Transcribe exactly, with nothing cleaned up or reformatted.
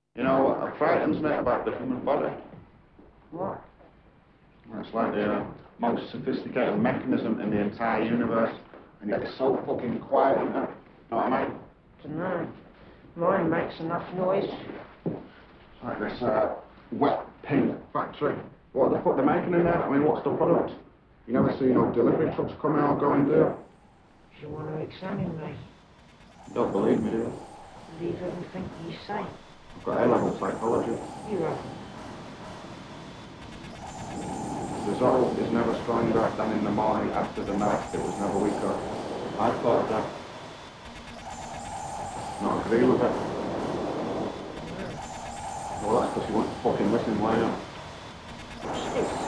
You know what frightens me about the human body? What? It's like the uh, most sophisticated mechanism in the entire universe, and yet it's so fucking quiet, isn't it? Know what I mean? Dunno. Mine makes enough noise. It's like this uh, wet paint factory. What the fuck they're making in there? I mean, what's the product? You never see no delivery trucks come out going, do you? You want to examine me? You don't believe me, do you? Believe everything you say. I've got A-level psychology. You have. Resolve is never stronger than in the morning after the night. It was never weaker. I thought that. Not agree with it. Well, that's because you won't fucking listen, why not? What's this?